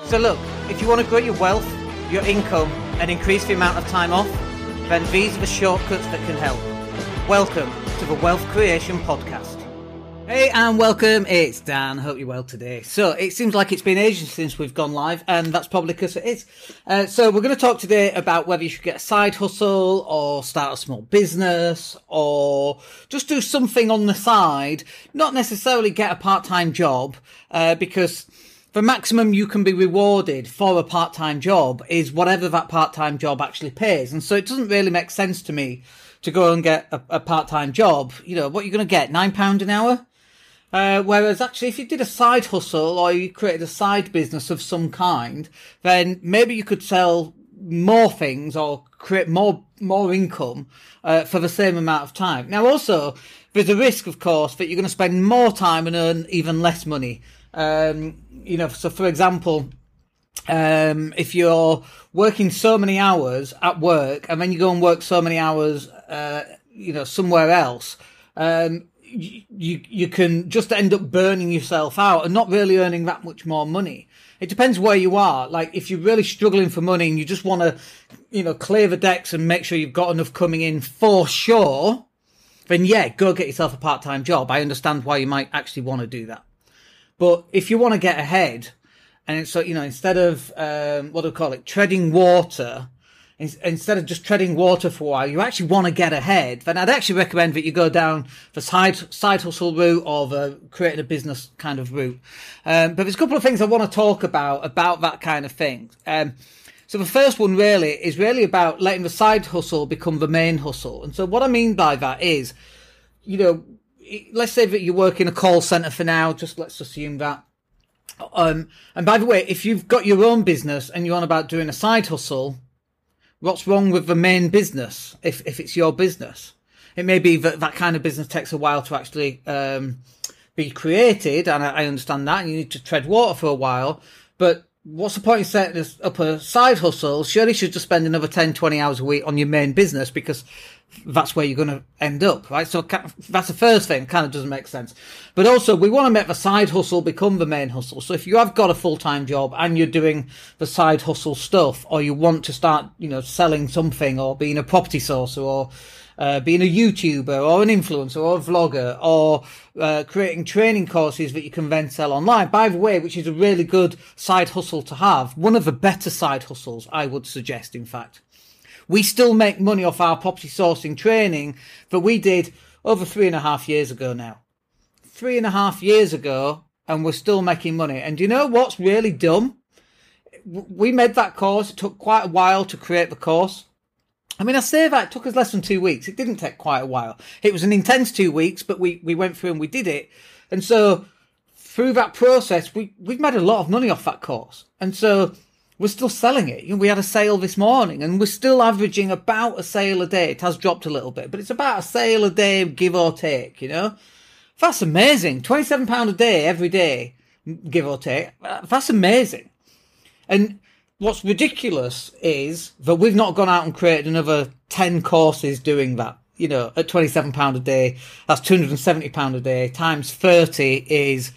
So look, if you want to grow your wealth, your income, and increase the amount of time off, then these are the shortcuts that can help. Welcome to the Wealth Creation Podcast. Hey, and welcome. It's Dan. Hope you're well today. So it seems like it's been ages since we've gone live, and that's probably because it is. So we're going to talk today about whether you should get a side hustle or start a small business or just do something on the side, not necessarily get a part-time job, because the maximum you can be rewarded for a part-time job is whatever that part-time job actually pays. And so it doesn't really make sense to me to go and get a part-time job. You know, what you're going to get, £9 an hour? Whereas actually if you did a side hustle or you created a side business of some kind, then maybe you could sell more things or create more income for the same amount of time. Now also, there's a risk, of course, that you're going to spend more time and earn even less money. So for example, if you're working so many hours at work and then you go and work so many hours, somewhere else, you can just end up burning yourself out and not really earning that much more money. It depends where you are. Like if you're really struggling for money and you just want to, clear the decks and make sure you've got enough coming in for sure, then yeah, go get yourself a part-time job. I understand why you might actually want to do that. But if you want to get ahead, and so, instead of, treading water, instead of just treading water for a while, you actually want to get ahead, then I'd actually recommend that you go down the side hustle route or the creating a business kind of route. But there's a couple of things I want to talk about that kind of thing. So the first one really is about letting the side hustle become the main hustle. And so what I mean by that is, let's say that you work in a call center for now, just let's assume that. And by the way, if you've got your own business and you're on about doing a side hustle, what's wrong with the main business if it's your business? It may be that kind of business takes a while to actually be created, and I understand that, and you need to tread water for a while, but what's the point in setting up a side hustle? Surely you should just spend another 10, 20 hours a week on your main business because that's where you're going to end up, right? So that's the first thing, kind of doesn't make sense. But also, we want to make the side hustle become the main hustle. So if you have got a full-time job and you're doing the side hustle stuff, or you want to start, selling something, or being a property sourcer, or being a YouTuber, or an influencer, or a vlogger, or creating training courses that you can then sell online, by the way, which is a really good side hustle to have, one of the better side hustles, I would suggest, in fact. We still make money off our property sourcing training that we did over 3.5 years ago now. 3.5 years ago, and we're still making money. And do you know what's really dumb? We made that course. It took quite a while to create the course. I mean, I say that it took us less than 2 weeks. It didn't take quite a while. It was an intense 2 weeks, but we went through and we did it. And so through that process, we've made a lot of money off that course. And so we're still selling it. We had a sale this morning and we're still averaging about a sale a day. It has dropped a little bit, but it's about a sale a day, give or take, That's amazing. £27 a day, every day, give or take. That's amazing. And what's ridiculous is that we've not gone out and created another 10 courses doing that. At £27 a day, that's £270 a day, times 30 is,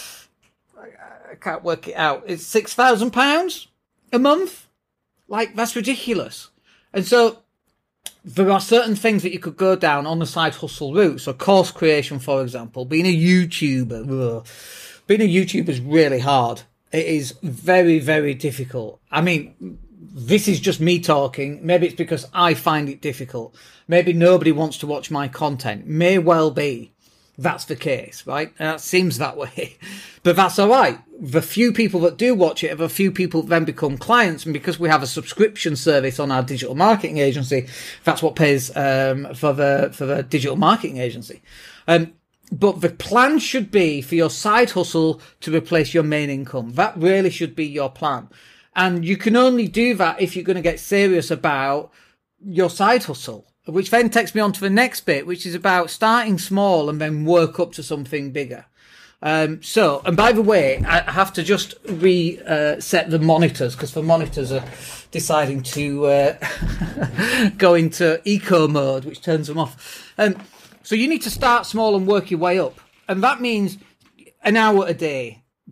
I can't work it out, it's £6,000 a month. Like, that's ridiculous. And so there are certain things that you could go down on the side hustle route. So course creation, for example, being a YouTuber. Being a YouTuber is really hard. It is very, very difficult. I mean, this is just me talking. Maybe it's because I find it difficult. Maybe nobody wants to watch my content. May well be that's the case, right? And it seems that way. But that's all right. The few people that do watch it, the few people then become clients. And because we have a subscription service on our digital marketing agency, that's what pays for the digital marketing agency. But the plan should be for your side hustle to replace your main income. That really should be your plan. And you can only do that if you're going to get serious about your side hustle. Which then takes me on to the next bit, which is about starting small and then work up to something bigger. And by the way, I have to just reset the monitors because the monitors are deciding to go into eco mode, which turns them off. So you need to start small and work your way up. And that means an hour a day.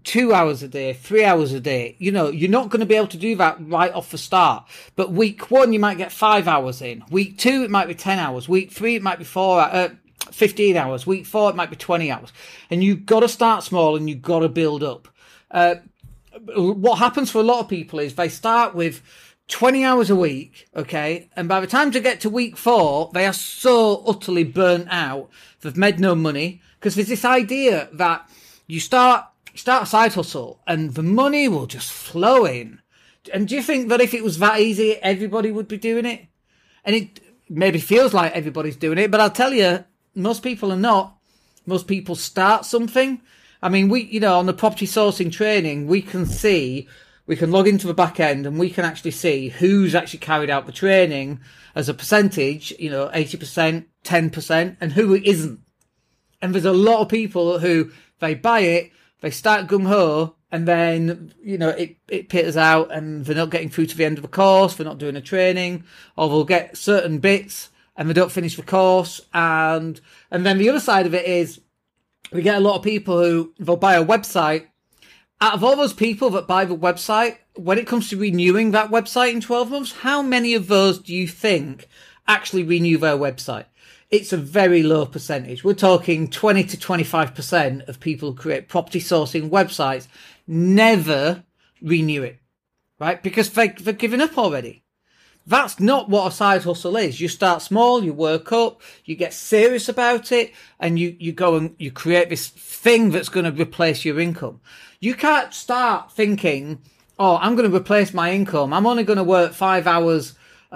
2 hours a day, 3 hours a day. You know, you're not going to be able to do that right off the start. But week 1, you might get 5 hours in. Week 2, it might be 10 hours. Week 3, it might be 15 hours. Week 4, it might be 20 hours. And you've got to start small and you've got to build up. What happens for a lot of people is they start with 20 hours a week, okay? And by the time they get to week 4, they are so utterly burnt out. They've made no money. Because there's this idea that you start a side hustle and the money will just flow in. And do you think that if it was that easy, everybody would be doing it? And it maybe feels like everybody's doing it, but I'll tell you, most people are not. Most people start something. I mean, on the property sourcing training, we can log into the back end and we can actually see who's actually carried out the training as a percentage, 80%, 10%, and who it isn't. And there's a lot of people who, they buy it, they start gung-ho, and then, it peters out and they're not getting through to the end of the course, they're not doing a training, or they'll get certain bits and they don't finish the course. And then the other side of it is, we get a lot of people who, they'll buy a website. Out of all those people that buy the website, when it comes to renewing that website in 12 months, how many of those do you think actually renew their website? It's a very low percentage. We're talking 20 to 25% of people who create property sourcing websites never renew it, right? Because they've given up already. That's not what a side hustle is. You start small, you work up, you get serious about it, and you go and you create this thing that's going to replace your income. You can't start thinking, oh, I'm going to replace my income. I'm only going to work 5 hours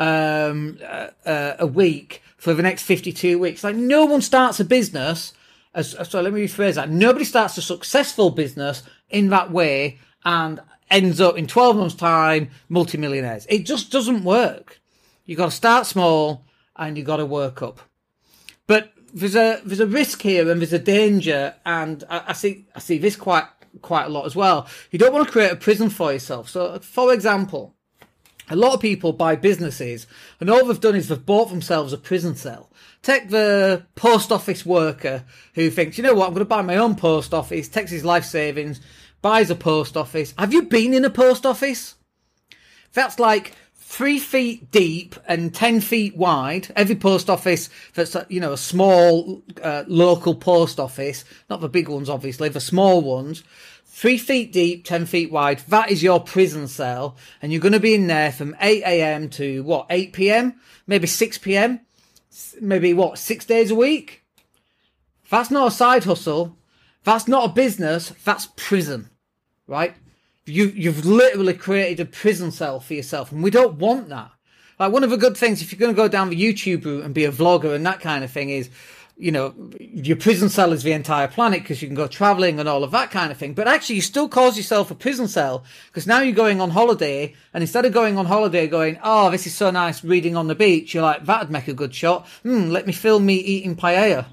a week for the next 52 weeks. Like, no one starts a business, so let me rephrase that. Nobody starts a successful business in that way and ends up in 12 months' time multimillionaires. It just doesn't work. You got to start small and you got to work up. But there's a risk here and there's a danger, and I see this quite a lot as well. You don't want to create a prison for yourself. So, for example, a lot of people buy businesses and all they've done is they've bought themselves a prison cell. Take the post office worker who thinks, you know what, I'm going to buy my own post office, takes his life savings, buys a post office. Have you been in a post office? That's like 3 feet deep and 10 feet wide. Every post office that's, a small local post office, not the big ones, obviously, the small ones, 3 feet deep, 10 feet wide. That is your prison cell. And you're going to be in there from 8 a.m. to 8 p.m., maybe 6 p.m., maybe 6 days a week. That's not a side hustle. That's not a business. That's prison, right? You've literally created a prison cell for yourself. And we don't want that. Like, one of the good things, if you're going to go down the YouTube route and be a vlogger and that kind of thing, is, your prison cell is the entire planet because you can go traveling and all of that kind of thing. But actually, you still cause yourself a prison cell because now you're going on holiday, and instead of going on holiday going, oh, this is so nice reading on the beach, you're like, that'd make a good shot. Let me film me eating paella,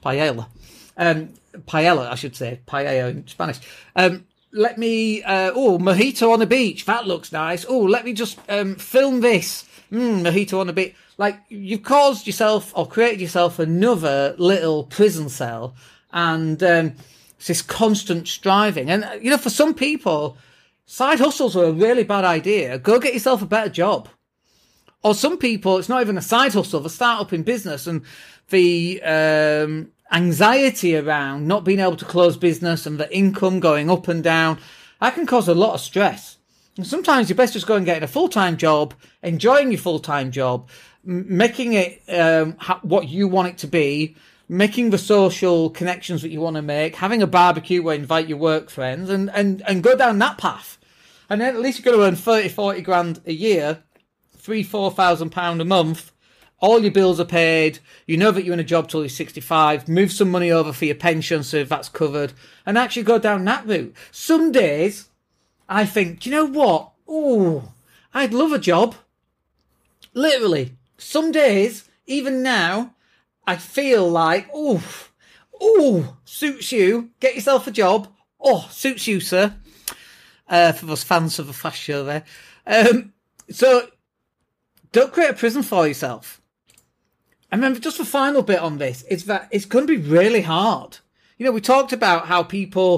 I should say, paella in Spanish. Let me, mojito on the beach. That looks nice. Oh, let me just film this. Mojito on the beach. Like, you've caused yourself or created yourself another little prison cell, and it's this constant striving. And, for some people, side hustles are a really bad idea. Go get yourself a better job. Or some people, it's not even a side hustle, they start up in business, and the anxiety around not being able to close business and the income going up and down, that can cause a lot of stress. And sometimes you're best just going and getting a full-time job, enjoying your full-time job, making it what you want it to be, making the social connections that you want to make, having a barbecue where you invite your work friends, and go down that path. And then at least you're going to earn 30, 40 grand a year, £3,000-4,000 a month. All your bills are paid. You know that you're in a job till you're 65. Move some money over for your pension, so if that's covered, and actually go down that route. Some days, I think, do you know what? Oh, I'd love a job. Literally. Some days, even now, I feel like, suits you. Get yourself a job. Oh, suits you, sir. For those fans of the Flash show there. So, don't create a prison for yourself. And then just the final bit on this is that it's going to be really hard. We talked about how people,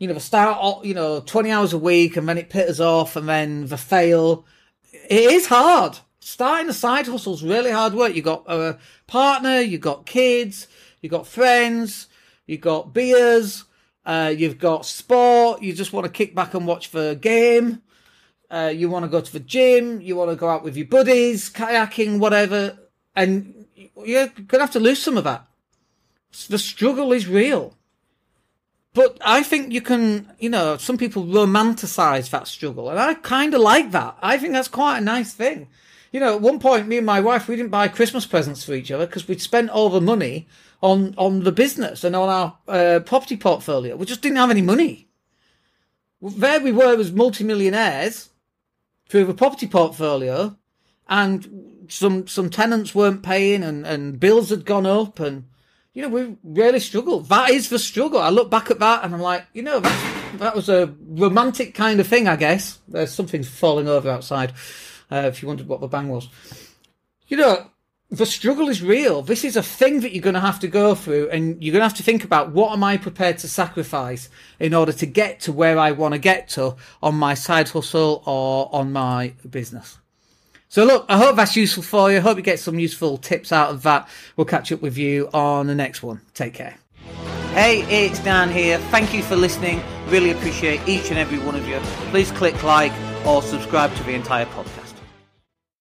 they start, 20 hours a week and then it pitters off and then they fail. It is hard. Starting a side hustle is really hard work. You got a partner, you got kids, you got friends, you got beers, you've got sport. You just want to kick back and watch the game. You want to go to the gym. You want to go out with your buddies, kayaking, whatever. And you're going to have to lose some of that. The struggle is real. But I think you can, some people romanticize that struggle. And I kind of like that. I think that's quite a nice thing. At one point, me and my wife, we didn't buy Christmas presents for each other because we'd spent all the money on the business and on our property portfolio. We just didn't have any money. There we were as multimillionaires through the property portfolio, and some tenants weren't paying and bills had gone up, and we really struggled. That is the struggle. I look back at that and I'm like, that was a romantic kind of thing, I guess. There's something falling over outside, if you wondered what the bang was. The struggle is real. This is a thing that you're going to have to go through, and you're going to have to think about, what am I prepared to sacrifice in order to get to where I want to get to on my side hustle or on my business. So look, I hope that's useful for you. I hope you get some useful tips out of that. We'll catch up with you on the next one. Take care. Hey, it's Dan here. Thank you for listening. Really appreciate each and every one of you. Please click like or subscribe to the entire podcast.